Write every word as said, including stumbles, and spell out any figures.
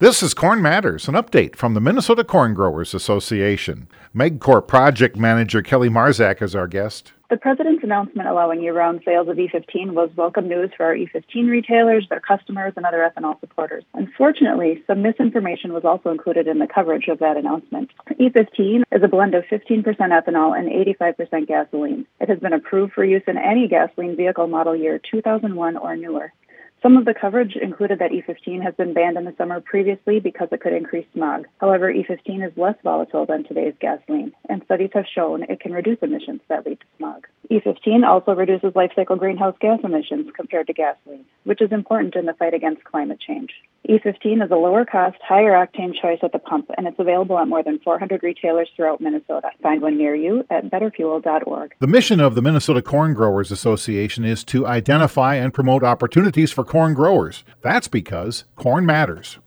This is Corn Matters, an update from the Minnesota Corn Growers Association. MegCorp project manager Kelly Marzak is our guest. The President's announcement allowing year-round sales of E fifteen was welcome news for our E fifteen retailers, their customers, and other ethanol supporters. Unfortunately, some misinformation was also included in the coverage of that announcement. E fifteen is a blend of fifteen percent ethanol and eighty-five percent gasoline. It has been approved for use in any gasoline vehicle model year two thousand one or newer. Some of the coverage included that E fifteen has been banned in the summer previously because it could increase smog. However, E fifteen is less volatile than today's gasoline, and studies have shown it can reduce emissions that lead to smog. E fifteen also reduces life cycle greenhouse gas emissions compared to gasoline, which is important in the fight against climate change. E fifteen is a lower-cost, higher-octane choice at the pump, and it's available at more than four hundred retailers throughout Minnesota. Find one near you at better fuel dot org. The mission of the Minnesota Corn Growers Association is to identify and promote opportunities for corn growers. That's because corn matters.